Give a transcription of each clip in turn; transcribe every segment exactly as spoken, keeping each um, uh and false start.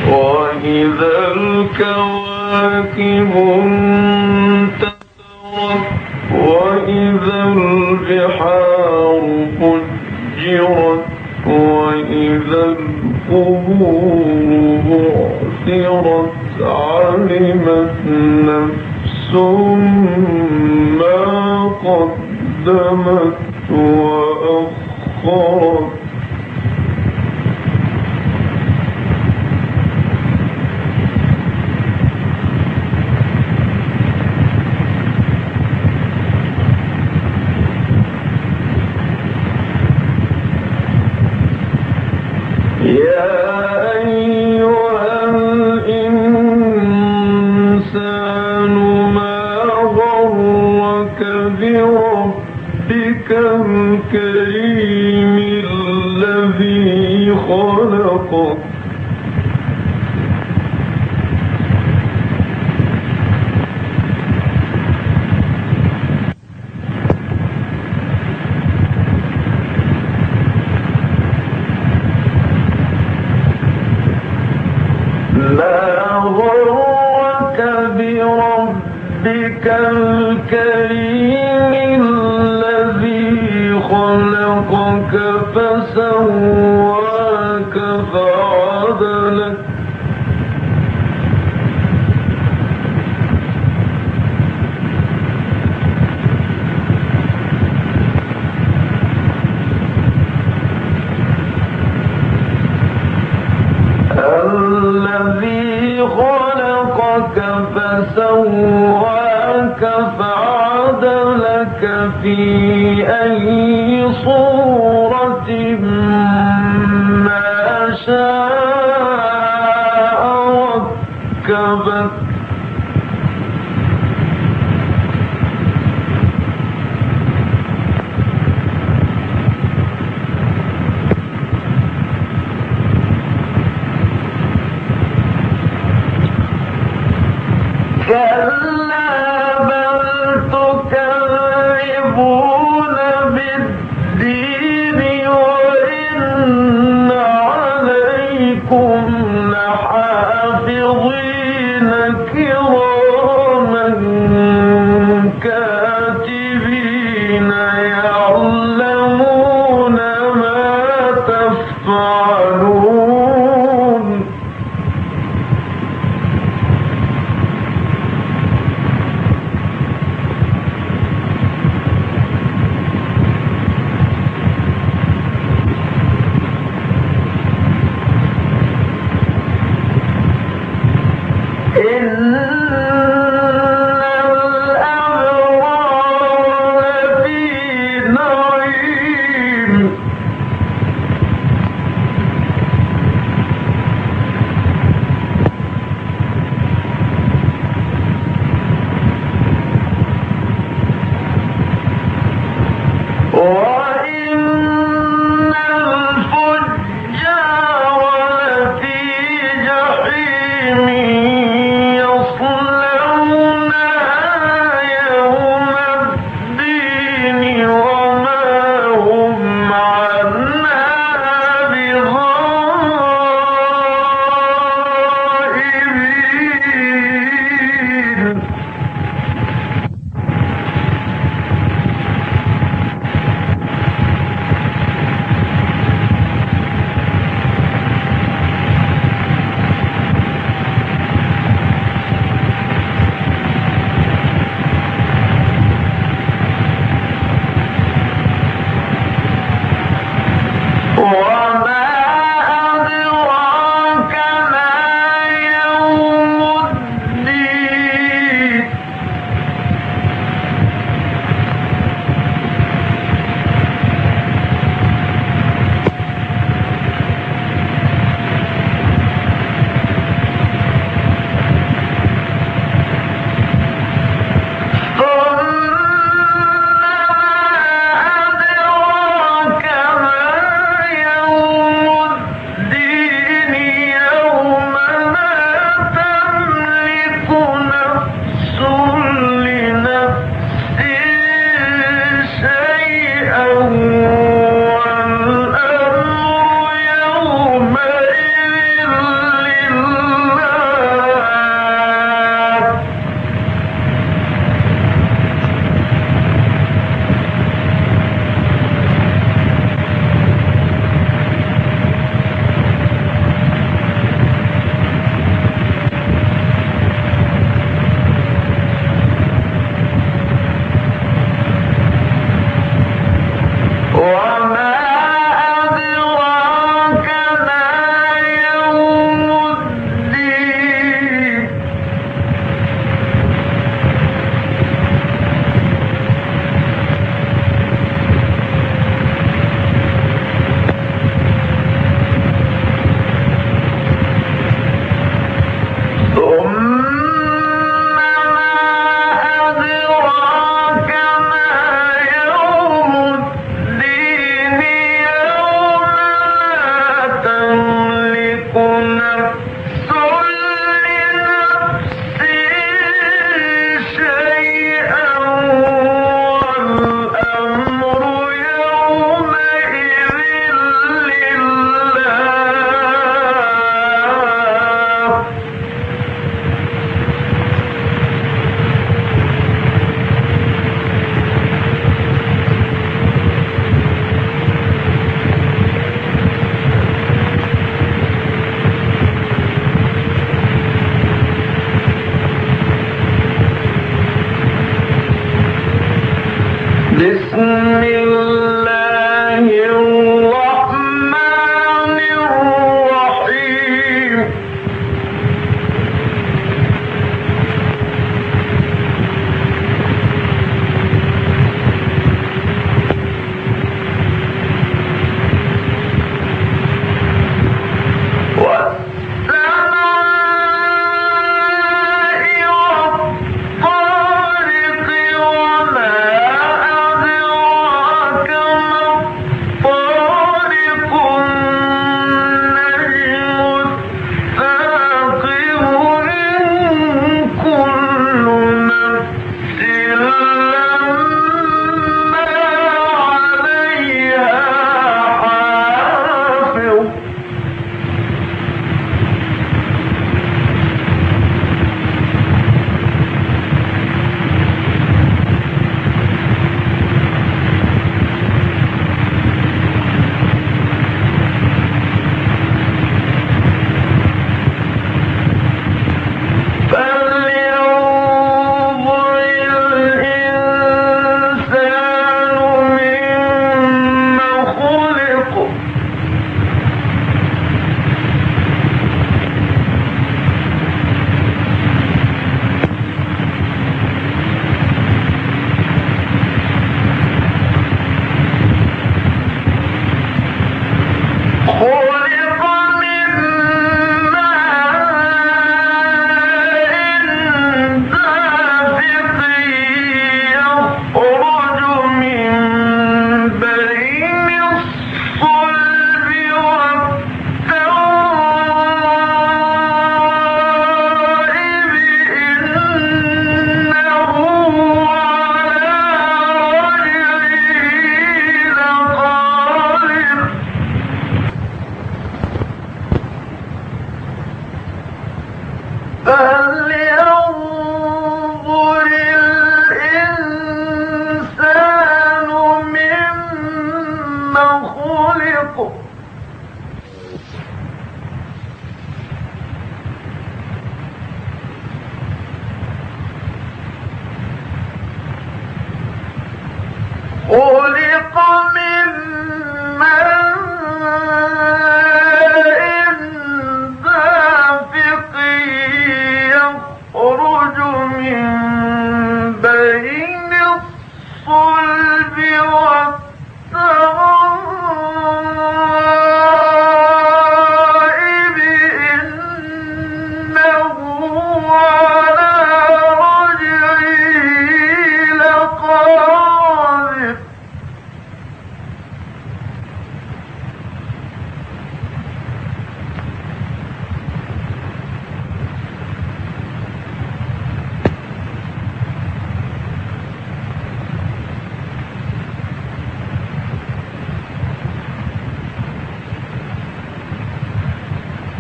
وإذا الكواكب انتثرت وإذا البحار فجرت وإذا القبور بعثرت علمت نفس ما قدمت وأخرت الكريم الذي خلقك ما غرك بربك الكريم الذي خلقك فسواك فعدلك الذي خلقك فسواك فعدلك في أي صورة ما شاء ركبك كلا بل تكذبون بالدين وإن عليكم لحافظين كراما كاتبين يعلمون ما تفعلون إن الأبرار لفي نعيم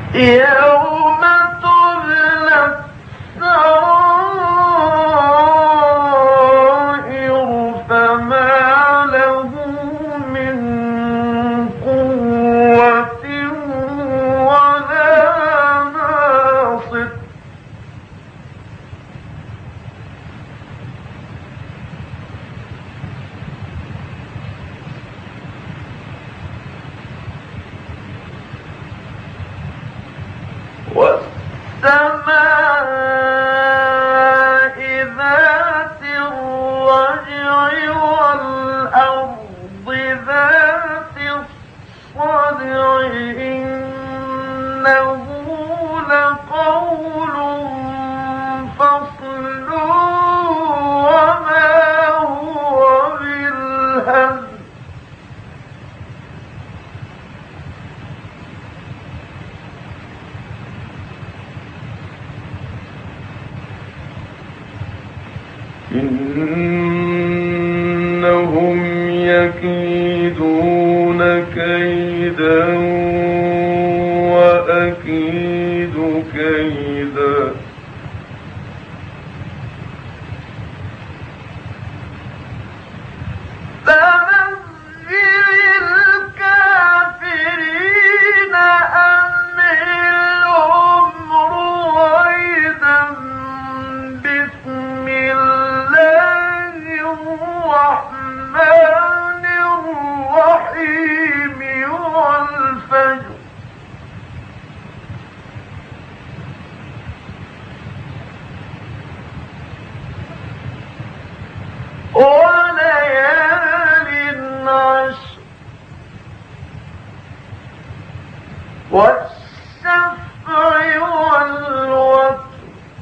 يوم تبلى السرائر فما له من قوة ولا ناصر والسماء ذات الرجع والأرض ذات الصدع إنه لقول فصل وما هو بالهزل إنهم يكيدون كيدا وأكيد كيدا فمهل الكافرين أمهلهم رويدا بسم الله الرحمن الرحيم والفجر وليال عشر والشفع والوتر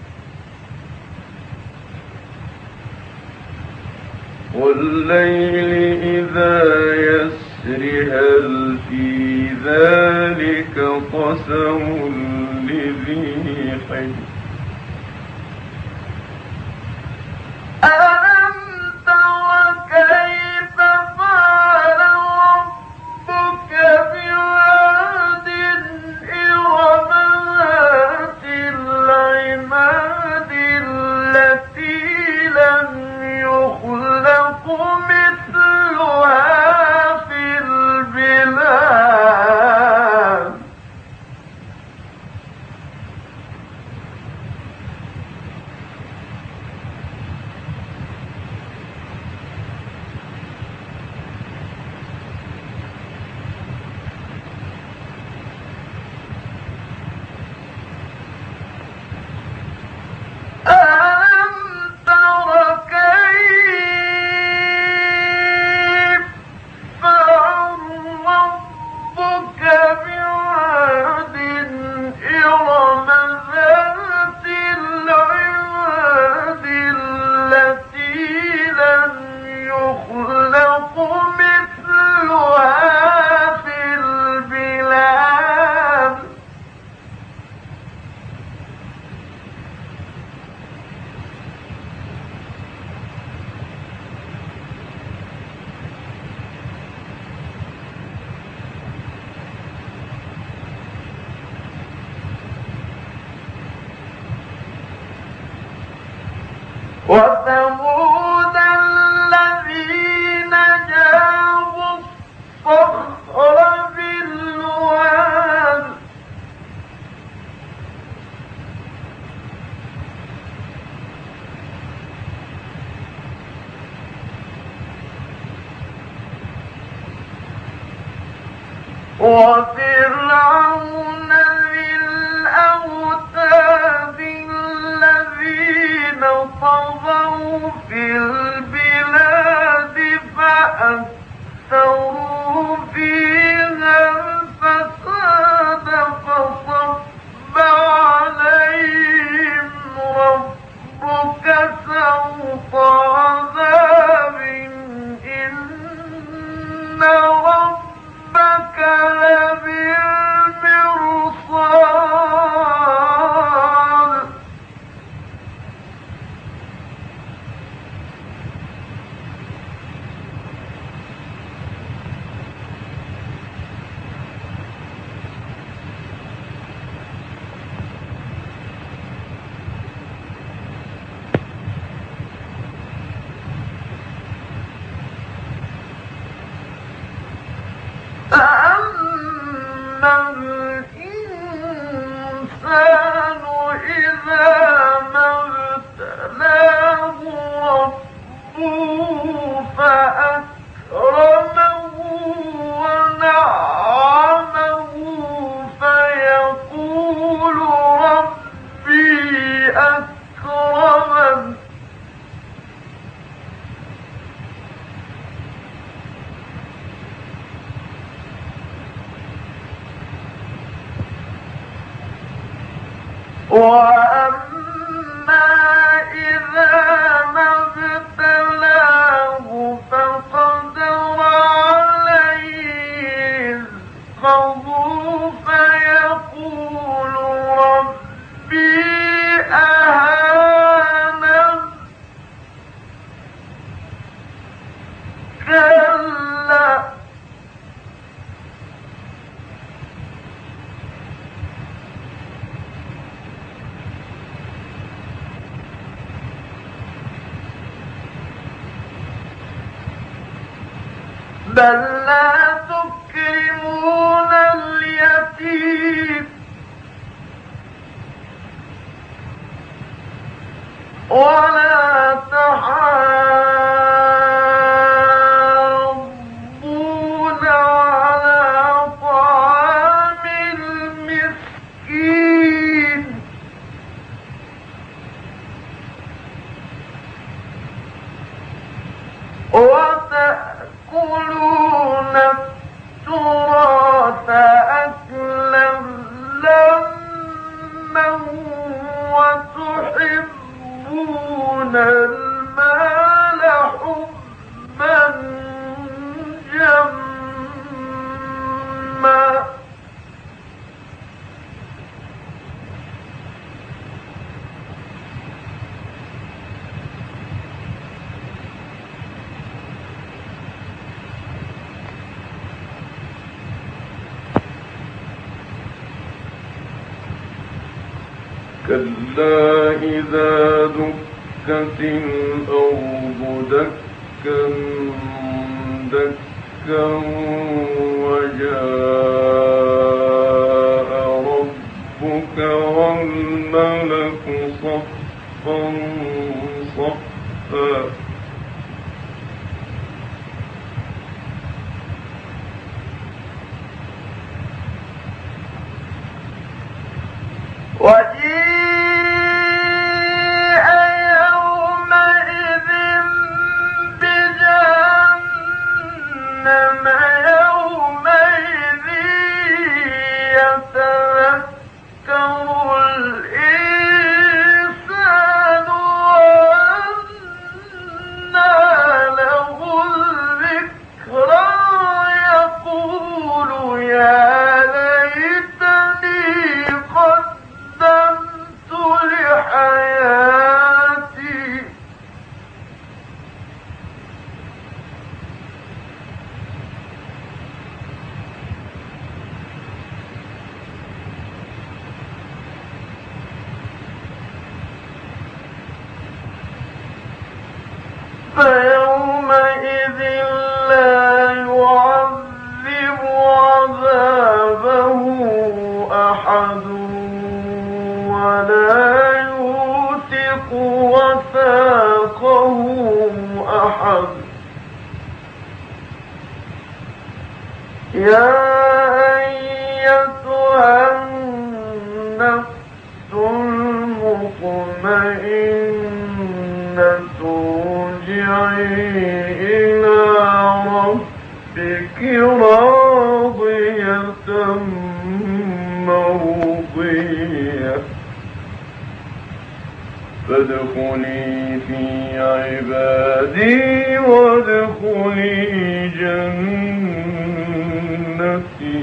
والليل إذا يسر هل في ذلك قسم لذي حجر ألم تر كيف فعل ربك بعاد إرم ذات العماد التي لم يخلق مثلها في البلاد ألم تر كيف فعل ربك بعاد إرم ذات العماد التي لم يخلق مثلها في البلاد وثمود الذين جابوا الصخر بالواد وفرعون ذي الأوتاد الذين طغوا في البلاد فأكثروا فيها الفساد فصب عليهم ربك سوط عذاب إن ربك لبالمرصاد وأما إذا ما ابتلاه فقدر عليه رزقه فيقول ربي أهانن كلا بل لا تكرمون اليتيم ولا تحاضون على طعام المسكين وتأكلون التراث أكلا لما وتحبون المال حبا جما كلا إذا دكت الأرض دكا دكا وجاء ربك والملك صفا صفا وجيء يومئذ بجهنم يومئذ يتذكر الإنسان وأنى له الذكرى يقول يا قدمت لحياتي فيومئذ لا يعذب عذابه أحد ولا يوثق وثاقه أحد يا أيتها النفس المطمئنة ارجعي إلى ربك راضية مرضية فادخلي في عبادي وادخلي جنتي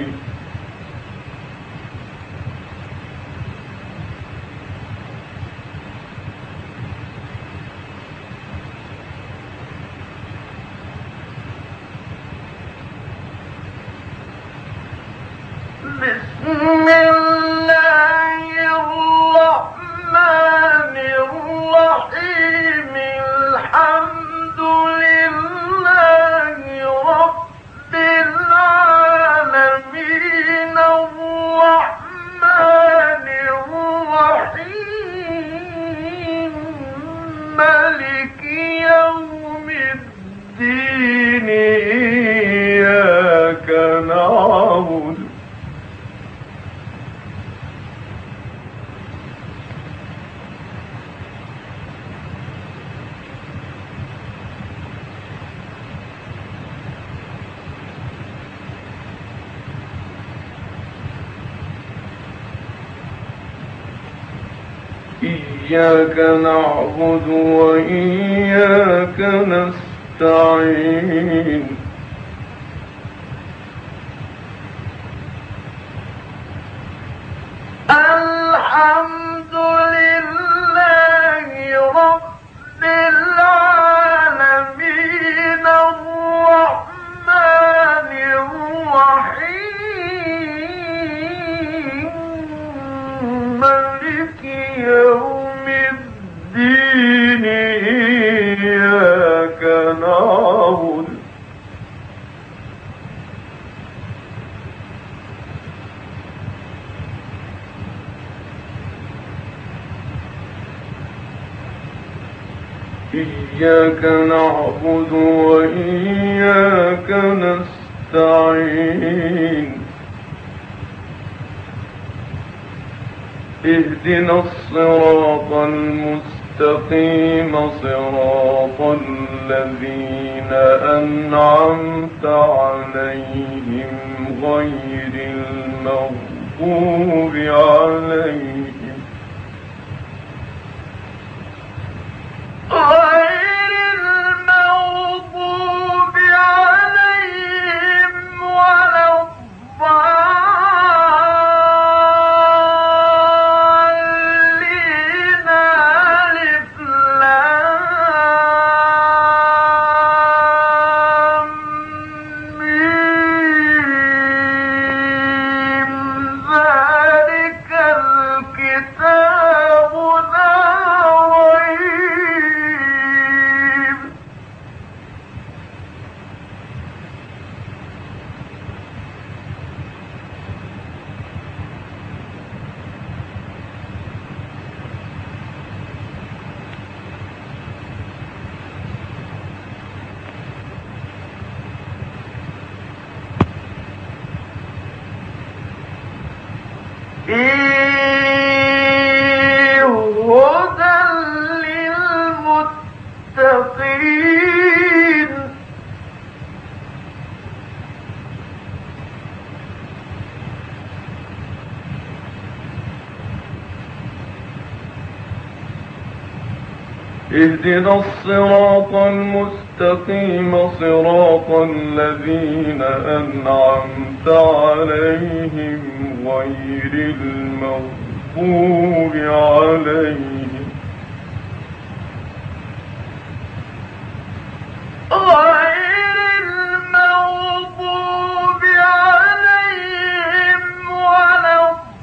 بسم الله الرحمن الرحيم الحمد لله رب العالمين الرحمن الرحيم مالك يوم الدين إياك نعبد وإياك نستعين اهدنا الصراط المستقيم صراط الذين أنعمت عليهم غير المغضوب عليهم ولا الضالين. بسم الله الرحمن الرحيم الحمد لله رب العالمين الرحمن الرحيم مالك يوم الدين إياك نعبد وإياك نستعين اهدنا الصراط المستقيم صراط الذين أنعمت عليهم غير المغضوب عليهم ولا الضالين. يا إياك نعبد وإياك نستعين الحمد لله رب العالمين الرحمن الرحيم مالك يوم الدين إياك نعبد إياك نعبد وإياك نستعين اهدنا الصراط المستقيم صراط الذين أنعمت عليهم غير المغضوب عليهم غير المغضوب عليهم ولا الضالين ألف لام ميم ذلك الكتاب لا ريب فيه هدى للمتقين اهدنا الصراط المستقيم صراط الذين أنعمت عليهم غير المغضوب عليهم غير المغضوب عليهم ولا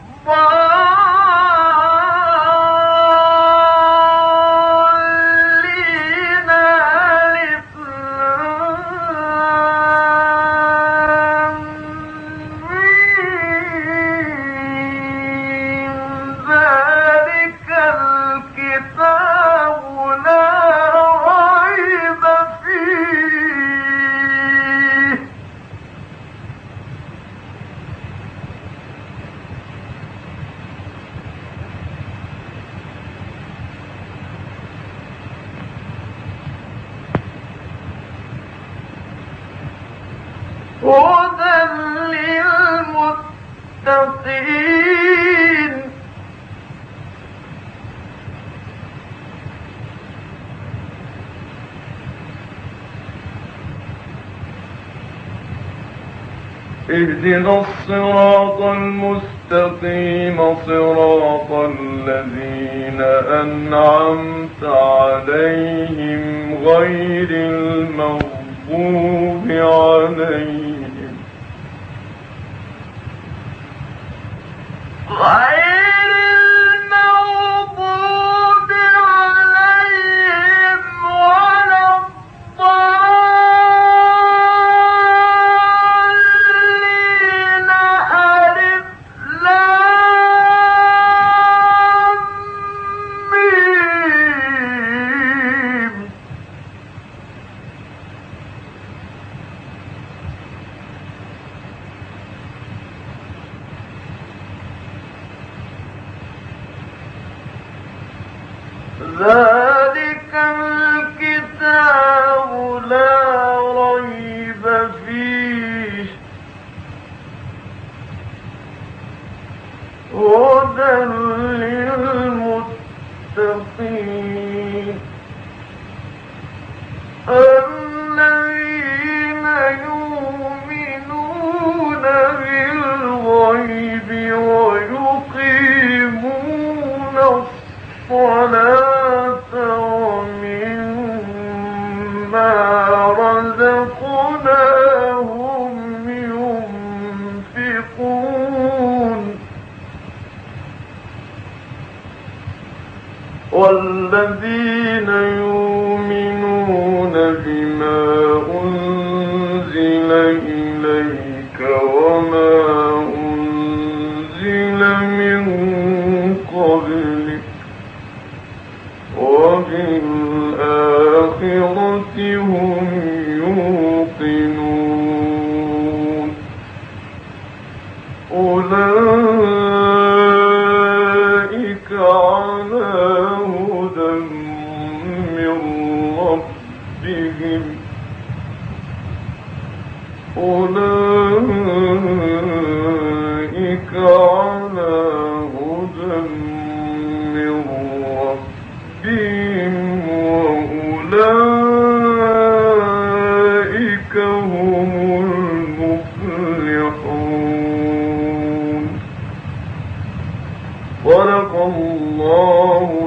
الضالين ألف لام ميم ذلك الكتاب لا ريب فيه هدى للمتقين اهدنا الصراط المستقيم صراط الذين أنعمت عليهم غير المغضوب عليهم غير المغضوب عليهم ولا الضالين ألف لام ميم ذلك الكتاب لا ريب فيه هدى للمتقين المتقين الذين يؤمنون بالغيب ويقيمون الصلاة ومما رزقناهم ينفقون والذين يؤمنون بما أنزل إليك وما أنزل من قبلك وبالآخرة هم يوقنون أولئك على هدى من ربهم أولئك على هدى من ربهم وأولئك هم المفلحون. صدق الله